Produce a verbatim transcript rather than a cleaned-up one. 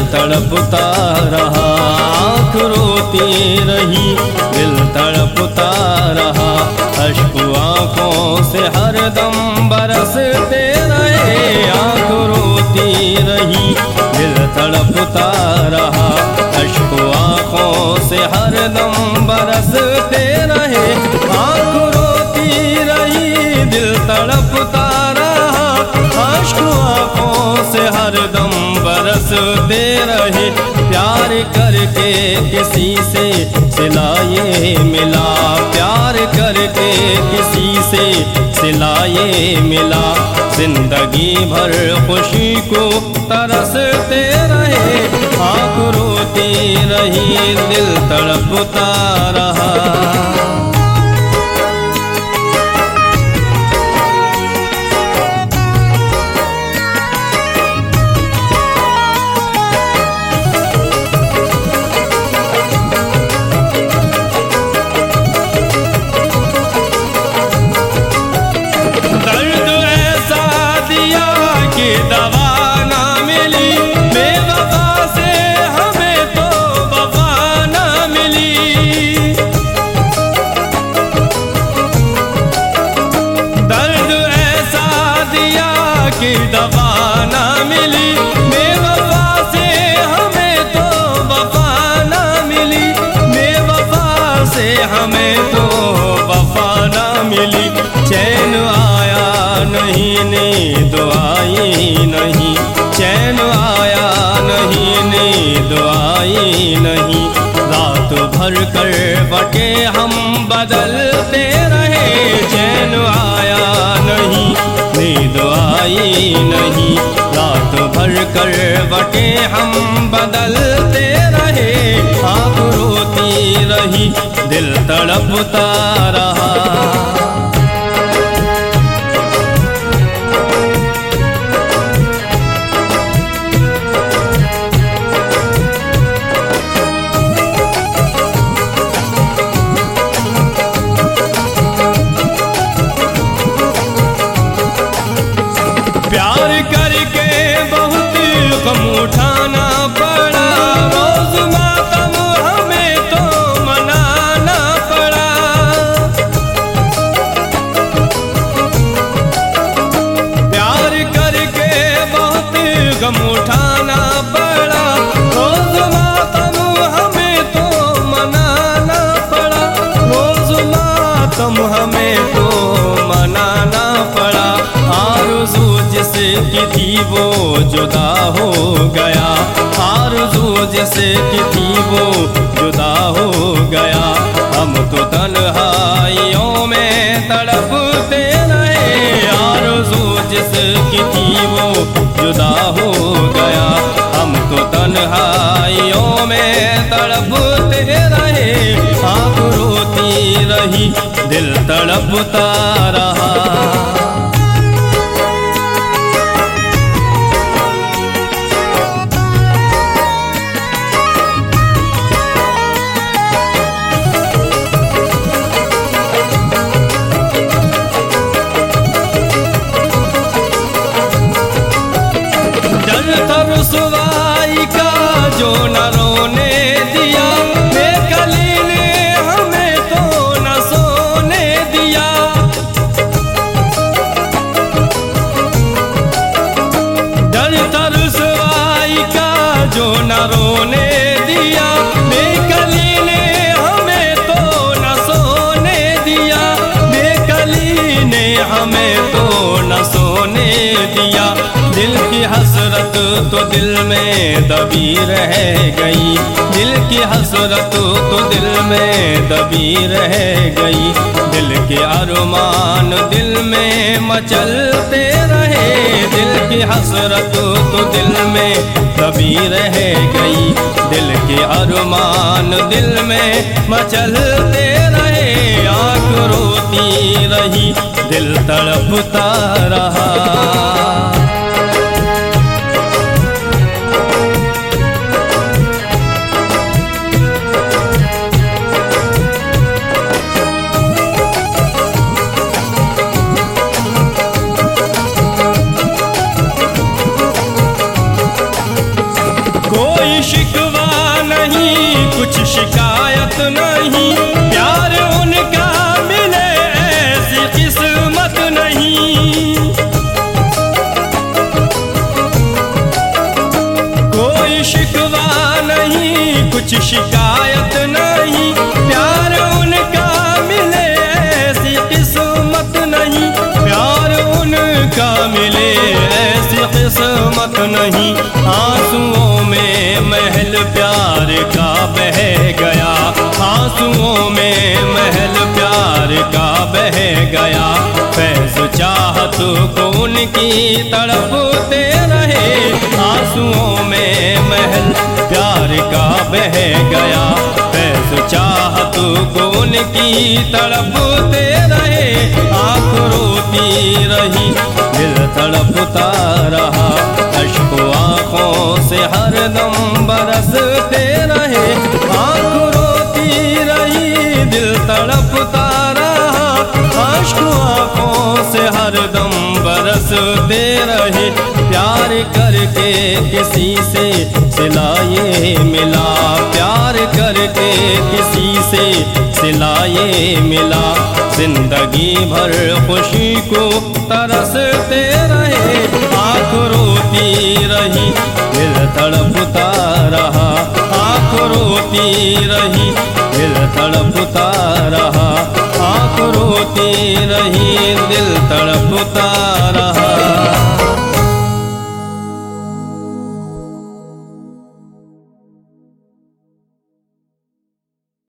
तड़पता रहा। आँख रोती रही दिल तड़पता रहा। अश्क आँखों से हरदम बरसते रहे। आँख रोती रही दिल तड़पता रहा। अश्क आँखों से हरदम बरसते रहे। आँख रोती रही दिल तड़पता रहा। अश्क आँखों से हरदम बरसते रहे। प्यार करके किसी से सिलाए मिला। प्यार करके किसी से सिलाए मिला। जिंदगी भर खुशी को तरसते रहे। आँख रोती रही दिल तड़पता रहा। दवा ना मिली बेवफा से हमें तो वफा ना मिली। दर्द ऐसा दिया कि दवा ना मिली। बेवफा से हमें तो वफा ना मिली। बेवफा से हमें तो वफा ना मिली। चैन आया नहीं नींद आई नहीं। चैन आया नहीं नींद आई नहीं। रात भर कर बटे हम बदलते रहे। चैन आया नहीं नींद आई नहीं। रात भर कर बटे हम बदलते रहे। आँख रोती रही दिल तड़पता रहा। प्यार करके बहुत गम उठाना पड़ा। रोज मातम हमें तो मनाना पड़ा। प्यार करके बहुत गम उठाना पड़ा। रोज मातम हमें तो मनाना पड़ा। रोज मातम हमें तो मनाना पड़ा। आरज़ू जिसकी थी वो जुदा हो गया। आरज़ू जिसकी थी वो जुदा हो गया। हम तो तन्हाइयों में तड़पते रहे। आरज़ू जिसकी थी वो जुदा हो गया। हम तो तन्हाइयों में तड़पते रहे। आँख रोती रही दिल तड़पता रहा। रुसवाई का जो न रोने दिया। बेकली ने हमें तो न सोने दिया। डर था रुसवाई का जो न रोने दिया। बेकली ने हमें तो न सोने दिया। बेकली ने हमें तो न सोने दिया। दिल की हसरत तो दिल में दबी रह गई। दिल की हसरत तो दिल में दबी रह गई। दिल के अरमान दिल में मचलते रहे। दिल की हसरत तो दिल में दबी रह गई। दिल के अरमान दिल में मचलते रहे। आँख रोती रही दिल तड़पता रहा। कोई नहीं, प्यार उनका मिले ऐसी किस्मत नहीं। कोई शिकवा नहीं, कुछ शिकायत नहीं, प्यार उनका मिले ऐसी किस्मत नहीं, प्यार उनका मिले ऐसी किस्मत नहीं। आंसुओं में महल प्यार का बह गया, आंसुओं में महल प्यार का बह गया। फैज़ चाहत को उनकी तड़पते रहे, आंसुओं में महल प्यार का बह गया। फैज़ चाहत को उनकी तड़पते रहे, आँख रोती रही दिल तड़पता रहा, अश्क आँखों से हरदम बरसते रहे। आँख रोती रही दिल तड़पता रहा, अश्क आँखों से हरदम बरसते रहे। प्यार करके किसी से सिला ये मिला, प्यार करके किसी से सिला ये मिला। जिंदगी भर खुशी को तरसते रहे, आँख रोती रही दिल तड़पता रहा, आँख रोती रही दिल तड़पता रहा, आँख रोती रही दिल तड़पता रहा।